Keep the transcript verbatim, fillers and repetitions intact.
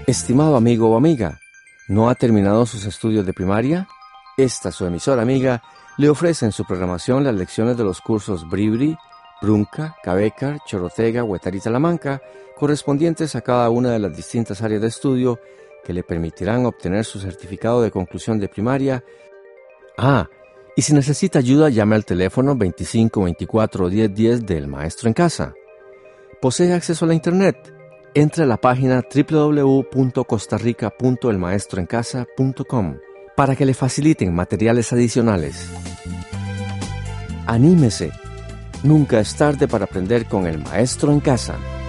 Estimado amigo o amiga, ¿no ha terminado sus estudios de primaria? Esta, su emisora amiga, le ofrece en su programación las lecciones de los cursos Bribri, Brunca, Cabecar, Chorotega, Huetar y Talamanca, correspondientes a cada una de las distintas áreas de estudio que le permitirán obtener su certificado de conclusión de primaria. Ah, y si necesita ayuda, llame al teléfono veinticinco veinticuatro diez diez del Maestro en Casa. ¿Posee acceso a la Internet? Entre a la página doble u doble u doble u punto costarrica punto el maestro en casa punto com para que le faciliten materiales adicionales. Anímese. Nunca es tarde para aprender con el Maestro en Casa.